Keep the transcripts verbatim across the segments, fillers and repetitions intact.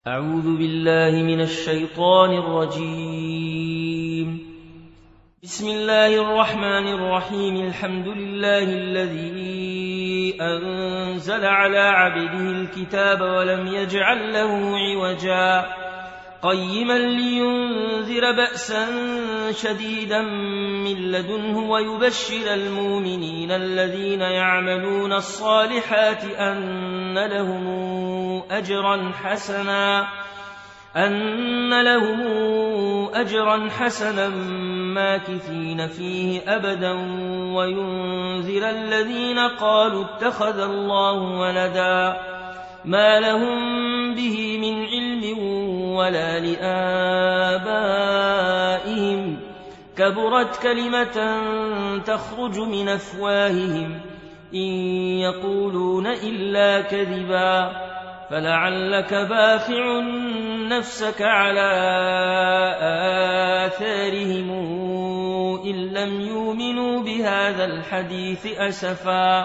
أعوذ بالله من الشيطان الرجيم. بسم الله الرحمن الرحيم. الحمد لله الذي أنزل على عبده الكتاب ولم يجعل له عوجا قيما لينذر بأسا شديدا من لدنه ويبشر المؤمنين الذين يعملون الصالحات أن لهم أجرا حسنا أن لهم أجرا حسنا ماكثين فيه أبدا وينذر الذين قالوا اتخذ الله ولدا ما لهم به من علم ولا لآبائهم كبرت كلمة تخرج من أفواههم إن يقولون إلا كذبا فلعلك باخع نفسك على آثارهم إن لم يؤمنوا بهذا الحديث أسفا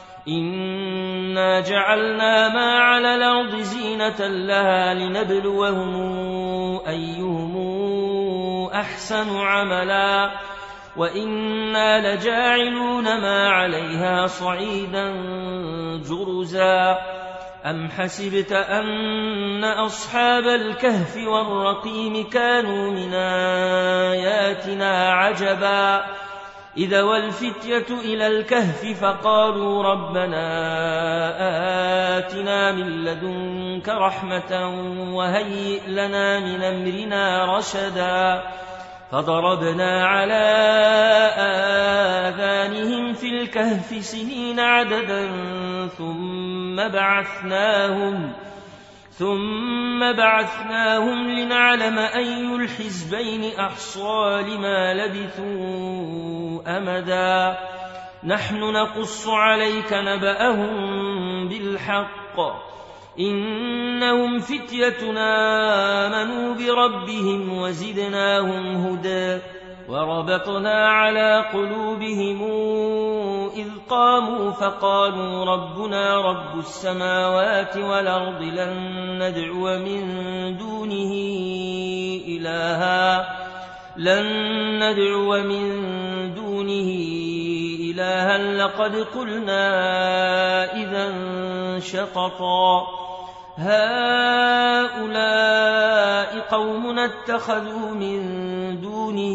إنا جعلنا ما على الأرض زينة لها لنبلوهم أيهم أحسن عملا وإنا لجاعلون ما عليها صعيدا جرزا أم حسبت أن أصحاب الكهف والرقيم كانوا من آياتنا عجبا إذا والفتية إلى الكهف فقالوا ربنا آتنا من لدنك رحمة وهيئ لنا من أمرنا رشدا فضربنا على آذانهم في الكهف سنين عددا ثم بعثناهم ثم بعثناهم لنعلم أي الحزبين أحصى لما لبثوا أمدا نحن نقص عليك نبأهم بالحق إنهم فتيتنا آمنوا بربهم وزدناهم هدى وربطنا على قلوبهم إذ قاموا فقالوا ربنا رب السماوات والأرض لن ندعو من دونه إلها لن ندعو من دونه إلها لقد قلنا إذا شططا هؤلاء قومنا اتخذوا من دونه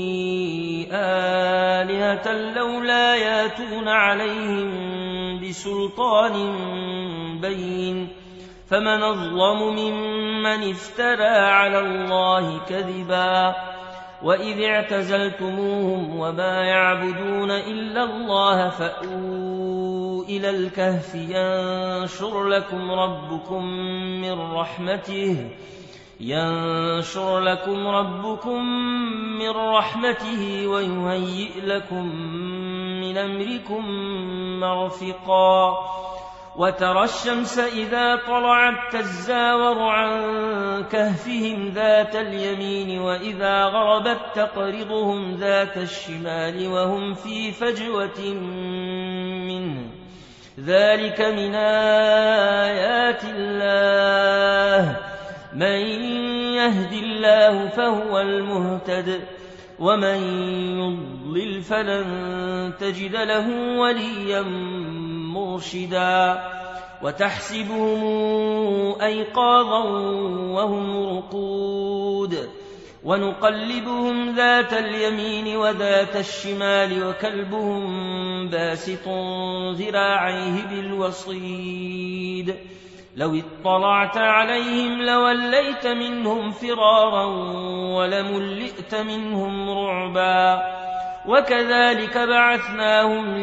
آلهة لولا ياتون عليهم بسلطان بين فمن أظلم ممن افترى على الله كذبا وإذ اعتزلتموهم وما يعبدون إلا الله فأووا إلى الكهف ينشر لكم ربكم من رحمته ينشر لكم ربكم من رحمته ويهيئ لكم من أمركم مرفقا وترى الشمس إذا طلعت تزاور عن كهفهم ذات اليمين وإذا غربت تقرضهم ذات الشمال وهم في فجوة منه ذلك من آيات الله من يهد الله فهو المهتد ومن يضلل فلن تجد له وليا مرشدا وتحسبهم أيقاظا وهم رقود ونقلبهم ذات اليمين وذات الشمال وكلبهم باسط ذراعيه بالوصيد لو اطلعت عليهم لوليت منهم فرارا ولملئت منهم رعبا وكذلك بعثناهم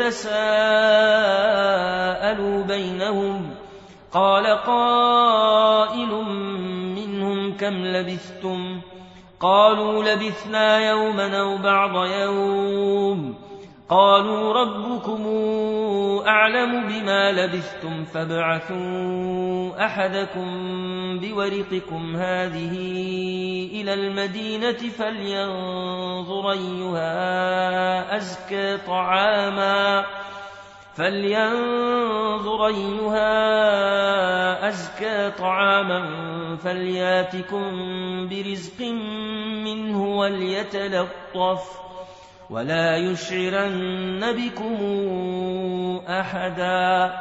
ليتساءلوا بينهم قال قائل منهم كم لبثتم قالوا لبثنا يوما أو بعض يوم قالوا ربكم أعلم بما لبثتم فابعثوا أحدكم بورقكم هذه إلى المدينة فلينظر أيها أزكى طعاما فلينظر أيها أزكى طعاما فلياتكم برزق منه وليتلطف ولا يشعرن بكم أحدا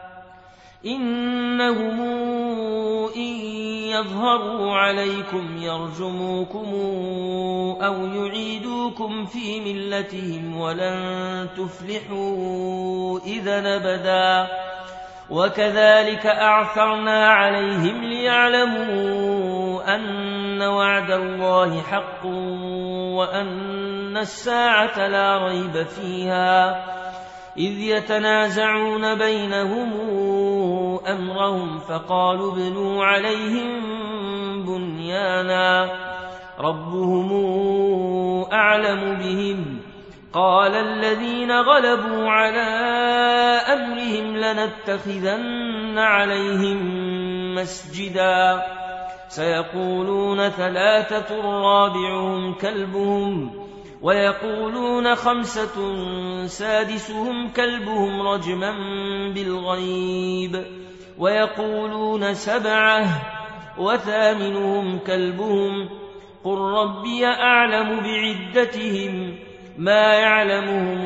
إنهم إن يظهروا عليكم يرجموكم أو يعيدوكم في ملتهم ولن تفلحوا إذا أبدا وكذلك أعثرنا عليهم ليعلموا أن وعد الله حق وأن الساعة لا ريب فيها إذ يتنازعون بينهم أمرهم فقالوا ابنوا عليهم بنيانا ربهم أعلم بهم قال الذين غلبوا على أمرهم لنتخذن عليهم مسجدا سيقولون ثلاثة رابعهم كلبهم ويقولون خمسة سادسهم كلبهم رجما بالغيب ويقولون سبعة وثامنهم كلبهم قل ربي أعلم بعدتهم ما يعلمهم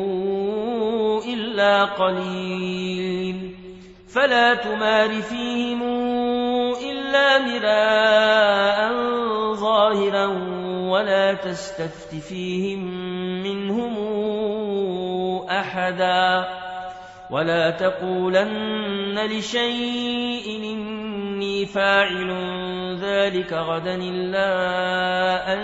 إلا قليل فلا تمار فيهم إلا مراء ظاهرا ولا تستفت فيهم منهم أحدا ولا تقولن لشيء إني فاعل ذلك غدا إلا أن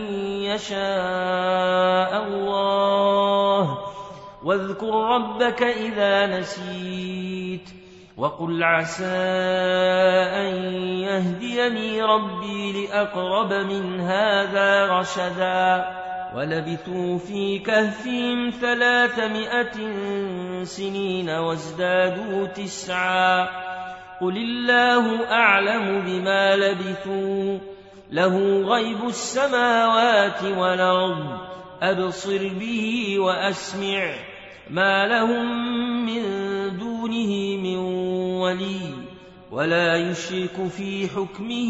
يشاء الله واذكر ربك إذا نسيت وقل عسى أن يهديني ربي لأقرب من هذا رشدا ولبثوا في كهفهم ثلاثمائة سنين وازدادوا تسعا قل الله أعلم بما لبثوا له غيب السماوات والأرض أبصر به وأسمع ما لهم من دونه من ولي ولا يشرك في حكمه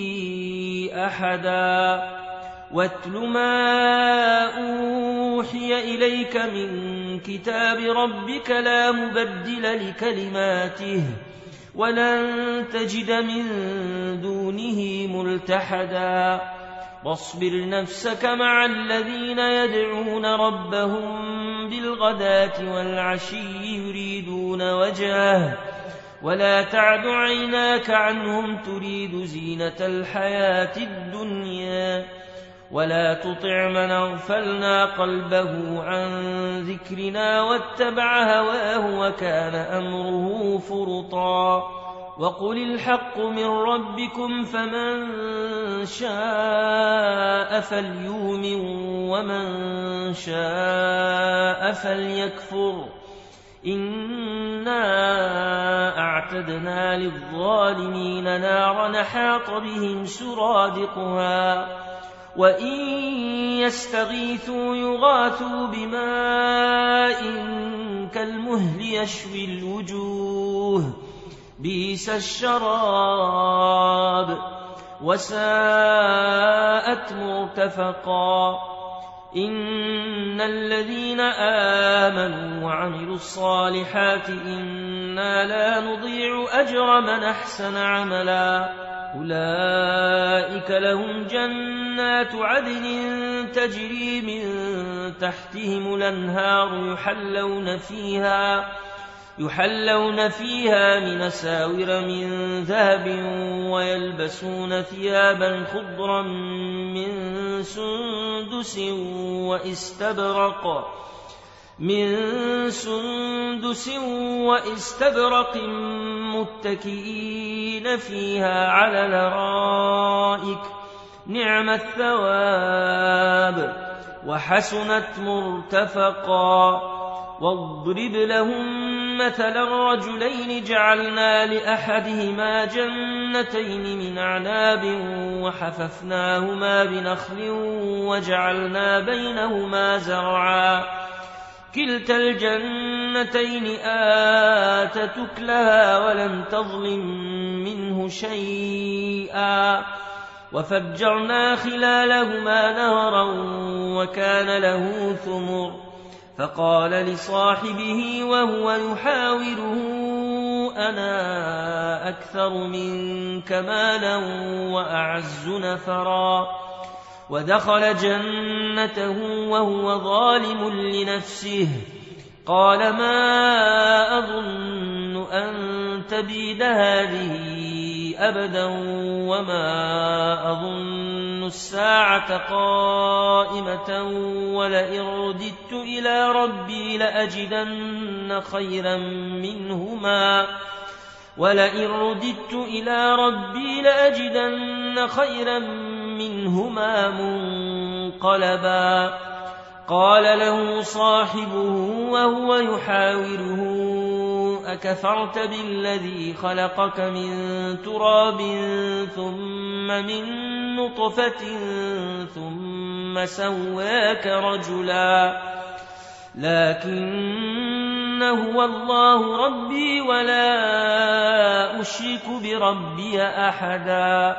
أحدا واتل ما أوحي إليك من كتاب ربك لا مبدل لكلماته ولن تجد من دونه ملتحدا واصبر نفسك مع الذين يدعون ربهم بالغداة والعشي يريدون وجهه ولا تعد عيناك عنهم تريد زينة الحياة الدنيا ولا تطع من أغفلنا قلبه عن ذكرنا واتبع هواه وكان أمره فرطا وقل الحق من ربكم فمن شاء فليؤمن ومن شاء فليكفر إنا أعتدنا للظالمين نارا حاط بهم سرادقها وإن يستغيثوا يغاثوا بماء كالمهل يشوي الوجوه بئس الشراب وساءت مرتفقا إن الذين آمنوا وعملوا الصالحات إنا لا نضيع أجر من أحسن عملا أولئك لهم جنات عدن تجري من تحتهم الأنهار يحلون فيها يحلون فيها من أساور من ذهب ويلبسون ثيابا خضرا من سندس واستبرق من سندس واستبرق متكئين فيها على الأرائك نعم الثواب وحسنت مرتفقا واضرب لهم مثلا رجلين جعلنا لأحدهما جنتين من أعناب وحففناهما بنخل وجعلنا بينهما زرعا كلتا الجنتين آتت أكلها ولم تظلم منه شيئا وفجرنا خلالهما نهرا وكان له ثمر فقال لصاحبه وهو يحاوره أنا أكثر منك مالا وأعز نفرا ودخل جنته وهو ظالم لنفسه قال ما أظن أن تبيد هذه أبدا وما أظن الساعة قائمة ولئن رددت إلى ربي لأجدن خيرا منهما ولئن رددت إلى ربي لأجدن خيرا منهما منقلبا قال له صاحبه وهو يحاوره أكفرت بالذي خلقك من تراب ثم من نطفة ثم سواك رجلا لكن هو الله ربي ولا أشرك بربي أحدا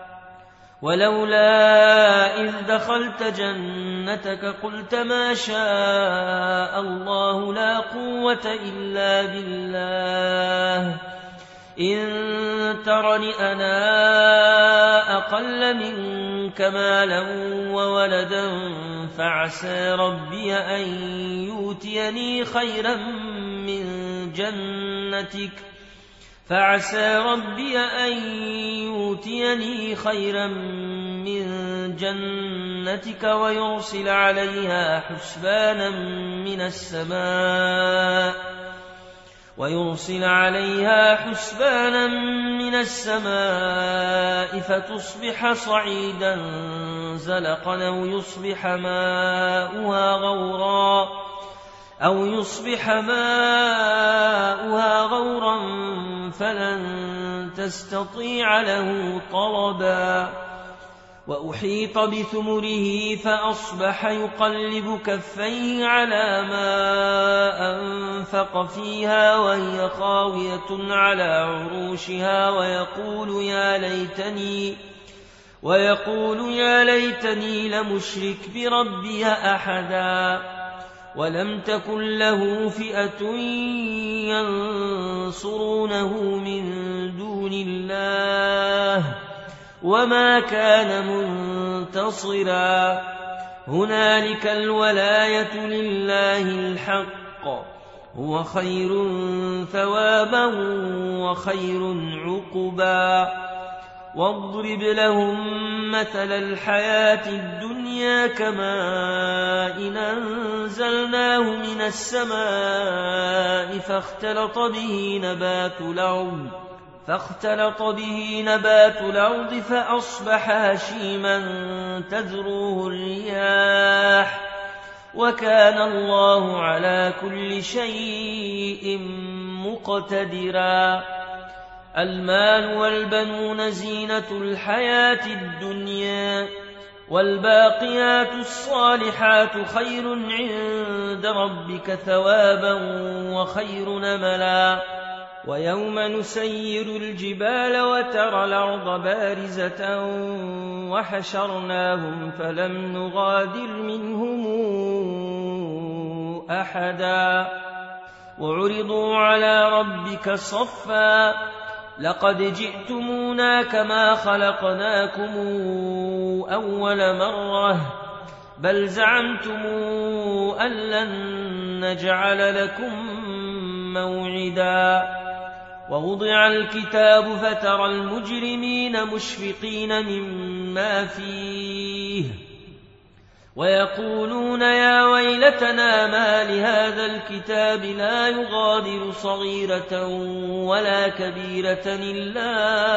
ولولا إذ دخلت جنتك قلت ما شاء الله لا قوة إلا بالله إن ترني أنا أقل منك مالا وولدا فعسى ربي أن يؤتيني خيرا من جنتك فعسى ربي أن يؤتيني خيرا من جنتك ويرسل عليها حسبانا من السماء ويرسل عليها حسبانا من السماء فتصبح صعيدا زلقا أو يصبح ماؤها غورا أو يصبح ماؤها غورا فلن تستطيع له طلبا وأحيط بثمره فأصبح يقلب كفيه على ما أنفق فيها وهي خاوية على عروشها ويقول يا ليتني ويقول يا ليتني لمشرك بربي أحدا ولم تكن له فئة ينصرونه من دون الله وما كان منتصرا هنالك الولاية لله الحق هو خير ثوابا وخير عقبا واضرب لهم مثل الحياة الدنيا كماء إن أنزلناه من السماء فاختلط به نبات الأرض فاختلط به نبات الأرض فأصبح هشيما تذروه الرياح وكان الله على كل شيء مقتدرا المال والبنون زينة الحياة الدنيا والباقيات الصالحات خير عند ربك ثوابا وخير نملا ويوم نسير الجبال وترى الأرض بارزة وحشرناهم فلم نغادر منهم أحدا وعرضوا على ربك صفا لقد جئتمونا كما خلقناكم أول مرة بل زعمتم أن لن نجعل لكم موعدا ووضع الكتاب فترى المجرمين مشفقين مما فيه ويقولون يا ويلتنا ما لهذا الكتاب لا يغادر صغيرة ولا كبيرة إلا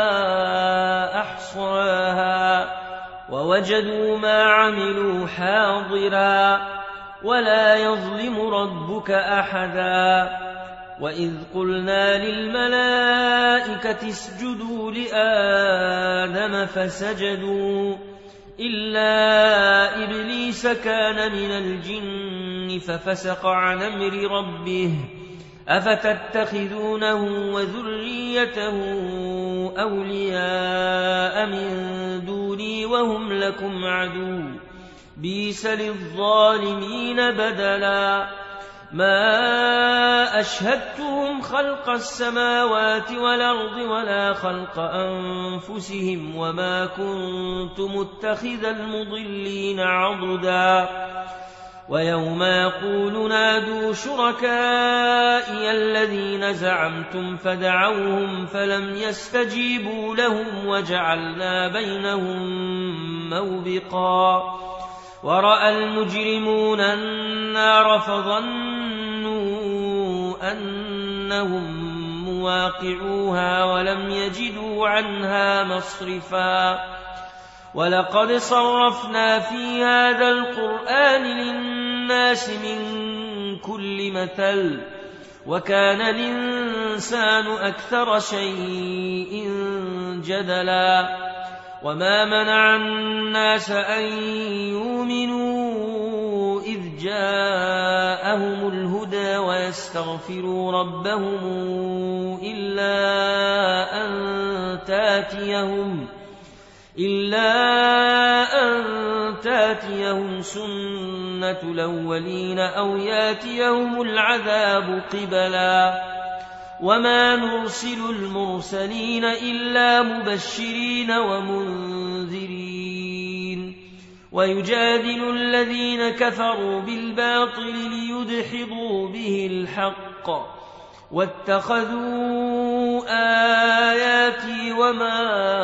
أحصاها ووجدوا ما عملوا حاضرا ولا يظلم ربك أحدا وإذ قلنا للملائكة اسجدوا لآدم فسجدوا إلا إبليس كان من الجن ففسق عن أمر ربه أفتتخذونه وذريته أولياء من دوني وهم لكم عدو بئس للظالمين بدلا ما أشهدتهم خلق السماوات والأرض ولا خلق أنفسهم وما كنت متخذ المضلين عضدا ويوم يقول نادوا شركائي الذين زعمتم فدعوهم فلم يستجيبوا لهم وجعلنا بينهم موبقا ورأى المجرمون النار فظنوا أنهم مواقعوها ولم يجدوا عنها مصرفا ولقد صرفنا في هذا القرآن للناس من كل مثل وكان الإنسان أكثر شيء جدلا وما منع الناس أن يؤمنوا إذ جاءهم الهدى ويستغفروا ربهم إلا أن تاتيهم إلا أن تاتيهم سنة الأولين أو ياتيهم العذاب قبلا وما نرسل المرسلين إلا مبشرين ومنذرين ويجادل الذين كفروا بالباطل ليدحضوا به الحق واتخذوا آياتي وما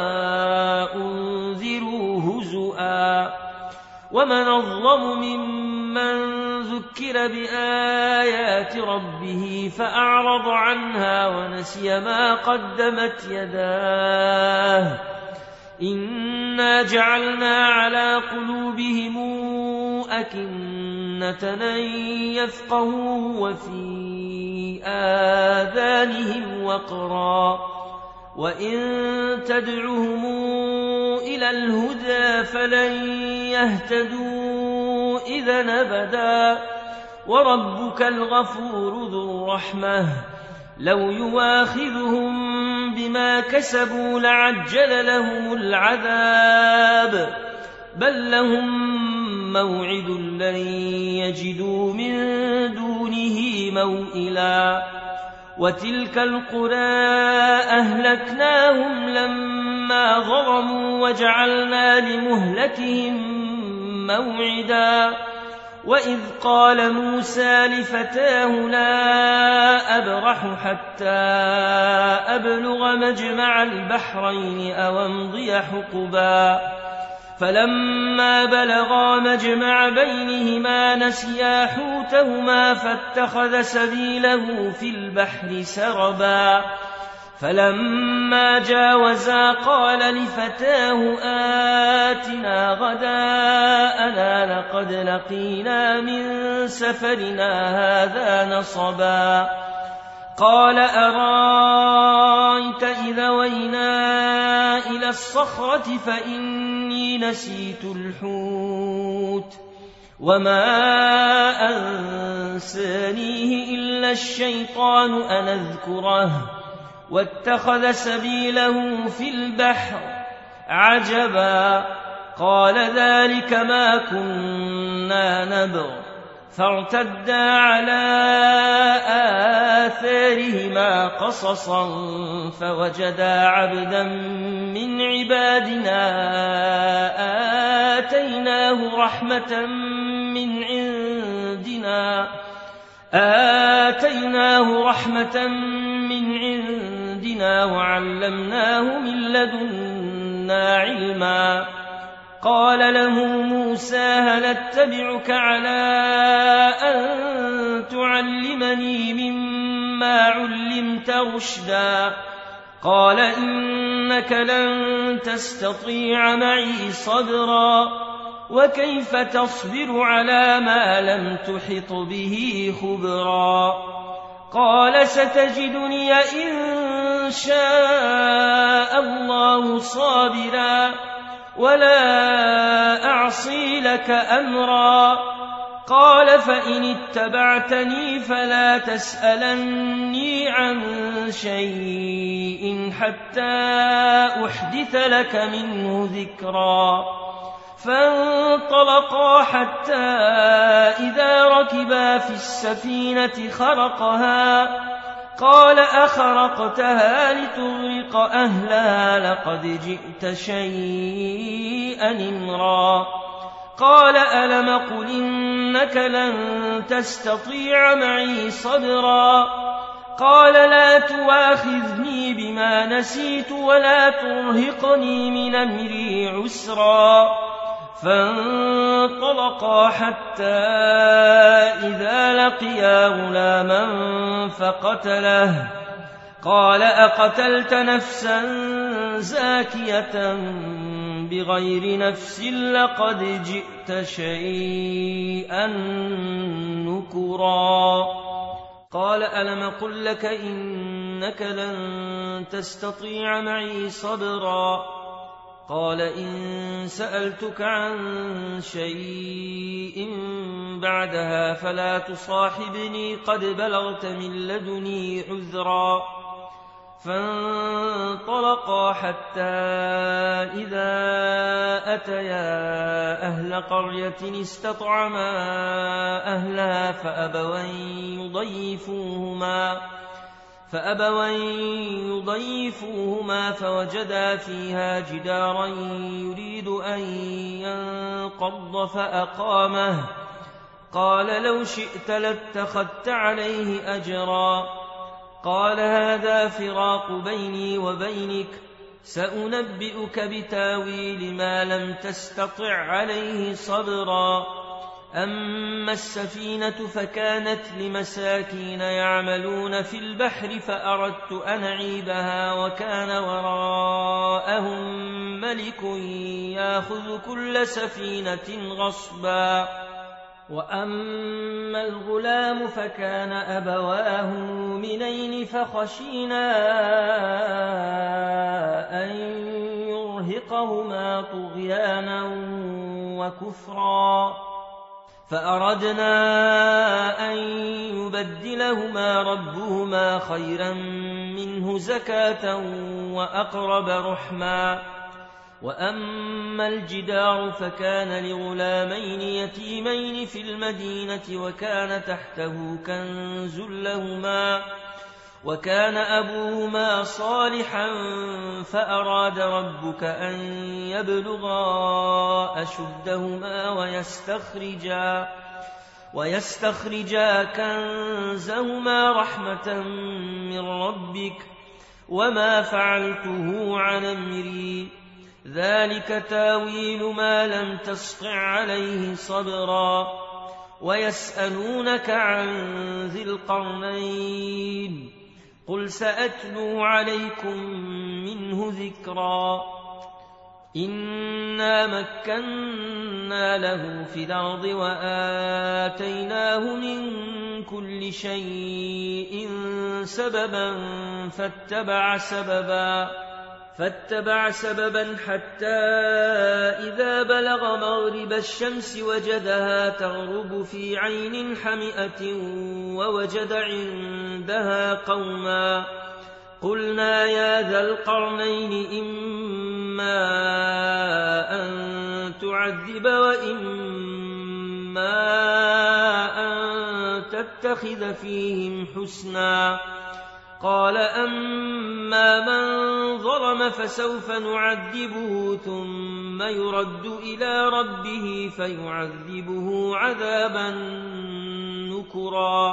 أنذروا هزؤا ومن أظلم ممن ذكر بآيات ربه فأعرض عنها ونسي ما قدمت يداه إنا جعلنا على قلوبهم أكنة أن يفقهوا وفي آذانهم وقرا وإن تدعهم إلى الهدى فلن يهتدوا إذا أبدا وربك الغفور ذو الرحمة لو يواخذهم بما كسبوا لعجل لهم العذاب بل لهم موعد لن يجدوا من دونه موئلا وتلك القرى أهلكناهم لما ظلموا وجعلنا لمهلكهم موعدا وإذ قال موسى لفتاه لا أبرح حتى أبلغ مجمع البحرين أو أمضي حقبا فلما بلغا مجمع بينهما نسيا حوتهما فاتخذ سبيله في البحر سربا فلما جاوزا قال لفتاه آتنا غداءنا لقد لقينا من سفرنا هذا نصبا قال أرايت إذا وينا إلى الصخرة فإني نسيت الحوت وما أنسانيه إلا الشيطان أن أذكره واتخذ سبيله في البحر عجبا قال ذلك ما كنا نبغ فارتدا على آثارهما قصصا فوجدا عبدا من عبادنا آتيناه رحمة من عندنا آتيناه رحمة من عندنا وعلمناه من لدنا علما قال له موسى هل اتبعك على أن تعلمني مما علمت رشدا قال إنك لن تستطيع معي صبرا وكيف تصبر على ما لم تحط به خبرا قال ستجدني إن شاء الله صابرا ولا أعصي لك أمرا قال فإن اتبعتني فلا تسألني عن شيء حتى أحدث لك منه ذكرا فانطلقا حتى إذا ركبا في السفينة خرقها قال أخرقتها لتغرق أهلها لقد جئت شيئا إمرا قال ألم قل إنك لن تستطيع معي صبرا قال لا تواخذني بما نسيت ولا ترهقني من أمري عسرا فانطلقا حتى إذا لقيا غلاما فقتله قال أقتلت نفسا زاكية بغير نفس لقد جئت شيئا نكرا قال ألم قل لك إنك لن تستطيع معي صبرا قال إن سألتك عن شيء بعدها فلا تصاحبني قد بلغت من لدني عذرا فانطلقا حتى إذا أتيا أهل قرية استطعما أهلها فأبوا يضيفوهما فأبوا يضيفوهما فوجدا فيها جدارا يريد أن ينقض فأقامه قال لو شئت لاتخذت عليه أجرا قال هذا فراق بيني وبينك سأنبئك بتاويل ما لم تستطع عليه صبرا أما السفينة فكانت لمساكين يعملون في البحر فأردت أن أعيبها وكان وراءهم ملك يأخذ كل سفينة غصبا وأما الغلام فكان أبواه مؤمنين فخشينا أن يرهقهما طغيانا وكفرا فأردنا أن يبدلهما ربهما خيرا منه زكاة وأقرب رحما وأما الجدار فكان لغلامين يتيمين في المدينة وكان تحته كنز لهما وكان أبوهما صالحا فأراد ربك أن يبلغا أشدهما ويستخرجا ويستخرجا كنزهما رحمة من ربك وما فعلته عن أمري ذلك تاويل ما لم تسطع عليه صبرا ويسألونك عن ذي القرنين قل سأتلو عليكم منه ذكرا إنا مكنا له في الأرض وآتيناه من كل شيء سببا فاتبع سببا فاتبع سببا حتى إذا بلغ مغرب الشمس وجدها تغرب في عين حمئة ووجد عندها قوما قلنا يا ذا القرنين إما أن تعذب وإما أن تتخذ فيهم حسنا قال أما من ظلم فسوف نعذبه ثم يرد إلى ربه فيعذبه عذابا نكرا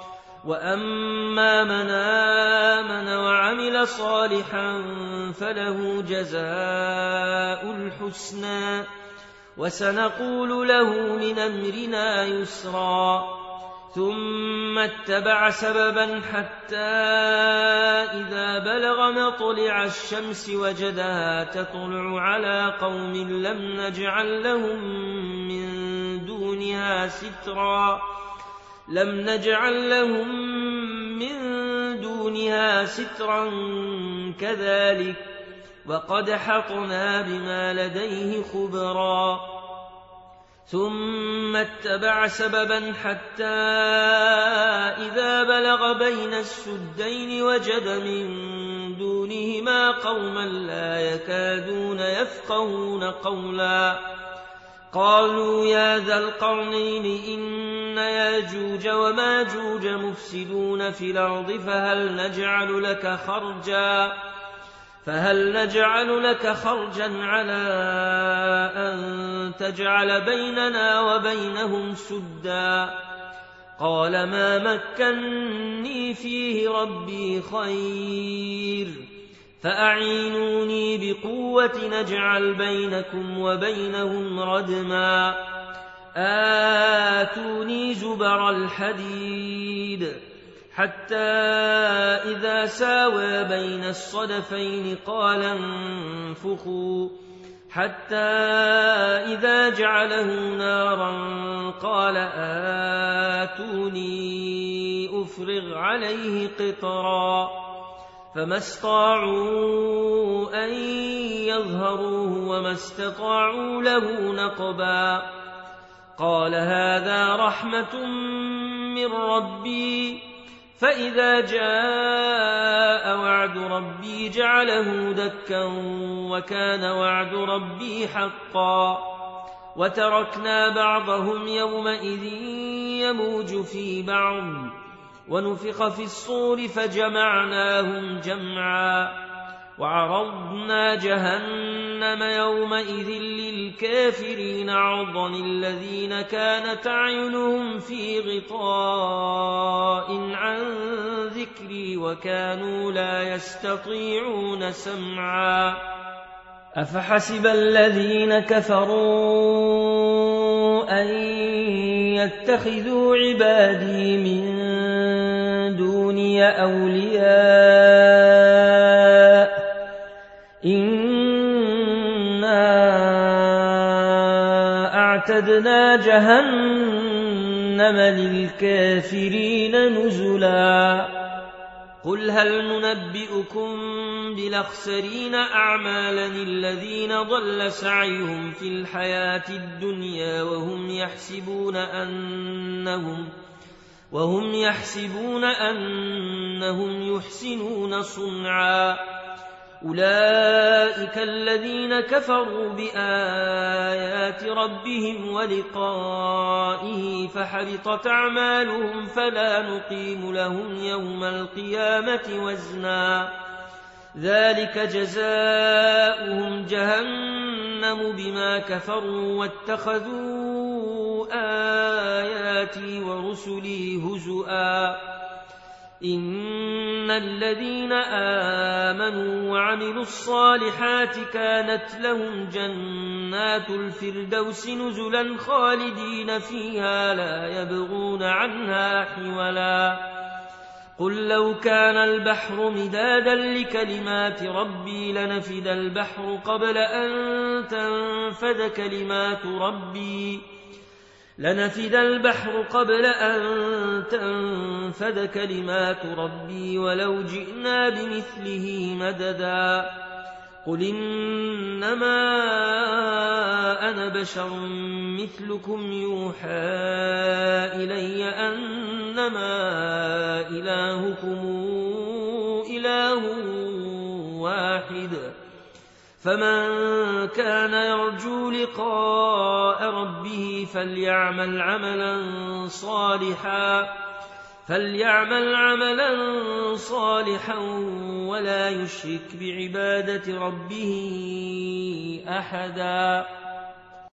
وأما من آمن وعمل صالحا فله جزاء الحسنى وسنقول له من أمرنا يسرا ثم اتبع سببا حتى إذا بلغ مطلع الشمس وجدها تطلع على قوم لم نجعل لهم من دونها سترا لم نجعل لهم من دونها سترا كذلك وقد حطنا بما لديه خبرا ثم اتبع سببا حتى إذا بلغ بين السدين وجد من دونهما قوما لا يكادون يفقهون قولا قالوا يا ذا القرنين إن ياجوج وماجوج مفسدون في الأرض فهل نجعل لك خرجا فهل نجعل لك خرجا على أن تجعل بيننا وبينهم سدا قال ما مكني فيه ربي خير فأعينوني بقوة نجعل بينكم وبينهم ردما آتوني زبر الحديد حتى إذا ساوى بين الصدفين قال انفخوا حتى إذا جعله نارا قال آتوني أفرغ عليه قطرا فما استطاعوا أن يظهروه وما استطاعوا له نقبا قال هذا رحمة من ربي فإذا جاء وعد ربي جعله دكا وكان وعد ربي حقا وتركنا بعضهم يومئذ يموج في بعض ونفخ في الصور فجمعناهم جمعا وعرضنا جهنم يومئذ للكافرين عرضا الذين كانت أعينهم في غطاء عن ذكري وكانوا لا يستطيعون سمعا أفحسب الذين كفروا أن يتخذوا عبادي من دوني أولياء إنا أعتدنا جهنم للكافرين نزلا قل هل ننبئكم بالأخسرين أعمالا الذين ضل سعيهم في الحياة الدنيا وهم يحسبون أنهم وهم يحسبون أنهم يحسنون صنعا أولئك الذين كفروا بآيات ربهم ولقائه فحبطت أعمالهم فلا نقيم لهم يوم القيامة وزنا ذلك جزاؤهم جهنم بما كفروا واتخذوا آياتي ورسلي هزؤا إن الذين آمنوا وعملوا الصالحات كانت لهم جنات الفردوس نزلا خالدين فيها لا يبغون عنها حولا قل لو كان البحر مدادا لكلمات ربي لنفد البحر قبل أن تنفد كلمات ربي لنفد البحر قبل أن تنفد كلمات ربي ولو جئنا بمثله مددا قل إنما أنا بشر مثلكم يوحى إلي أنما إلهكم إله واحد فمن كان يرجو لقاء ربه فليعمل عملا صالحا فليعمل عملا صالحا ولا يشرك بعبادة ربه أحدا.